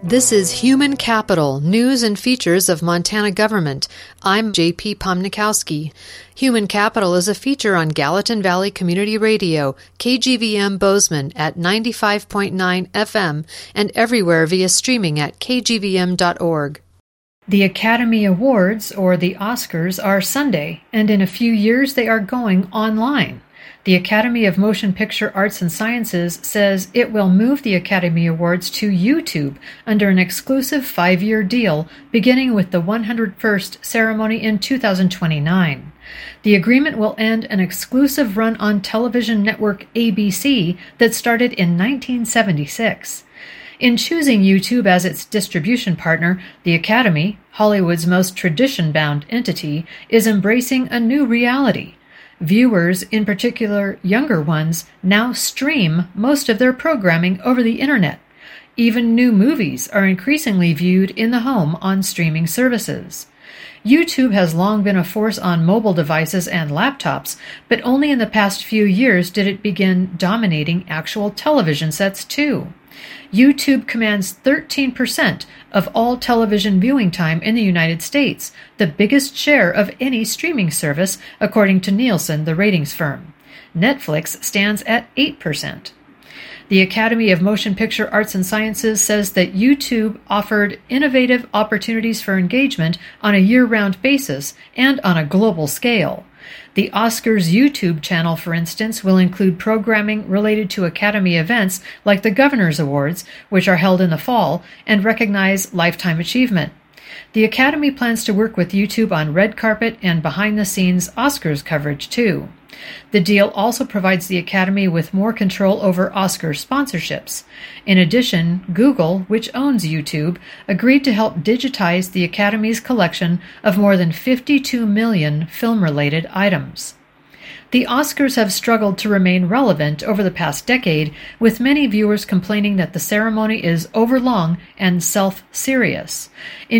This is Human Capital, News and Features of Montana Government. I'm J.P. Pomnikowski. Human Capital is a feature on Gallatin Valley Community Radio, KGVM Bozeman at 95.9 FM and everywhere via streaming at kgvm.org. The Academy Awards, or the Oscars, are Sunday, and in a few years they are going online. The Academy of Motion Picture Arts and Sciences says it will move the Academy Awards to YouTube under an exclusive 5-year deal, beginning with the 101st ceremony in 2029. The agreement will end an exclusive run on television network ABC that started in 1976. In choosing YouTube as its distribution partner, the Academy, Hollywood's most tradition-bound entity, is embracing a new reality. Viewers, in particular younger ones, now stream most of their programming over the internet. Even new movies are increasingly viewed in the home on streaming services. YouTube has long been a force on mobile devices and laptops, but only in the past few years did it begin dominating actual television sets too. YouTube commands 13% of all television viewing time in the United States, the biggest share of any streaming service, according to Nielsen, the ratings firm. Netflix stands at 8%. The Academy of Motion Picture Arts and Sciences says that YouTube offered innovative opportunities for engagement on a year-round basis and on a global scale. The Oscars YouTube channel, for instance, will include programming related to Academy events like the Governor's Awards, which are held in the fall, and recognize lifetime achievement. The Academy plans to work with YouTube on red carpet and behind-the-scenes Oscars coverage, too. The deal also provides the Academy with more control over Oscar sponsorships. In addition, Google, which owns YouTube, agreed to help digitize the Academy's collection of more than 52 million film-related items. The Oscars have struggled to remain relevant over the past decade, with many viewers complaining that the ceremony is overlong and self-serious. In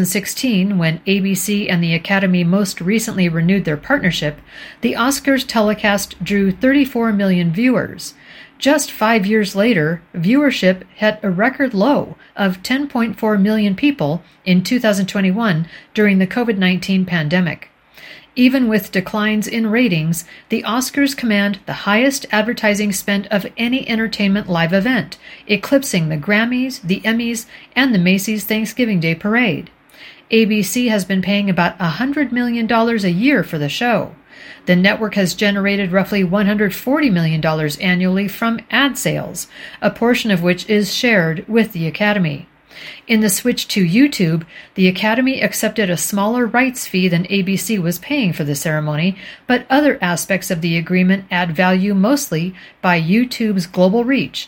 2016, when ABC and the Academy most recently renewed their partnership, the Oscars telecast drew 34 million viewers. Just 5 years later, viewership hit a record low of 10.4 million people in 2021 during the COVID-19 pandemic. Even with declines in ratings, the Oscars command the highest advertising spend of any entertainment live event, eclipsing the Grammys, the Emmys, and the Macy's Thanksgiving Day Parade. ABC has been paying about $100 million a year for the show. The network has generated roughly $140 million annually from ad sales, a portion of which is shared with the Academy. In the switch to YouTube, the Academy accepted a smaller rights fee than ABC was paying for the ceremony, but other aspects of the agreement add value mostly by YouTube's global reach.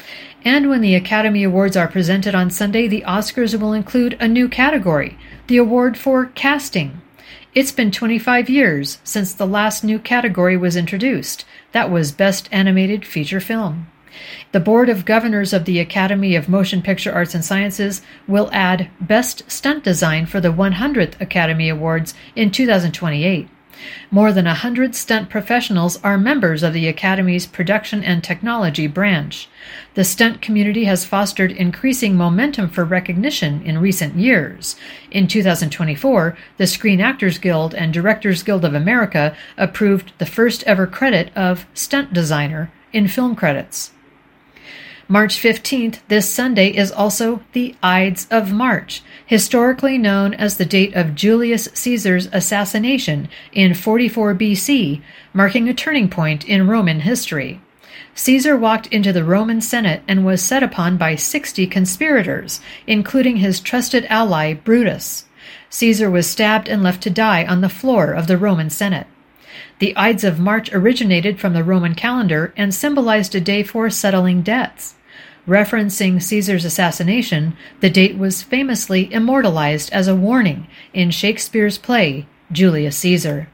And when the Academy Awards are presented on Sunday, the Oscars will include a new category, the award for casting. It's been 25 years since the last new category was introduced. That was Best Animated Feature Film. The Board of Governors of the Academy of Motion Picture Arts and Sciences will add Best Stunt Design for the 100th Academy Awards in 2028. More than 100 stunt professionals are members of the Academy's Production and Technology branch. The stunt community has fostered increasing momentum for recognition in recent years. In 2024, the Screen Actors Guild and Directors Guild of America approved the first ever credit of stunt designer in film credits. March 15th, this Sunday, is also the Ides of March, historically known as the date of Julius Caesar's assassination in 44 BC, marking a turning point in Roman history. Caesar walked into the Roman Senate and was set upon by 60 conspirators, including his trusted ally Brutus. Caesar was stabbed and left to die on the floor of the Roman Senate. The Ides of March originated from the Roman calendar and symbolized a day for settling debts. Referencing Caesar's assassination, the date was famously immortalized as a warning in Shakespeare's play, Julius Caesar.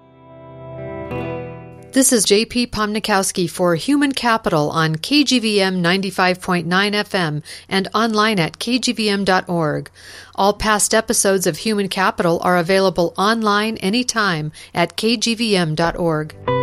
This is J.P. Pomnikowski for Human Capital on KGVM 95.9 FM and online at kgvm.org. All past episodes of Human Capital are available online anytime at kgvm.org.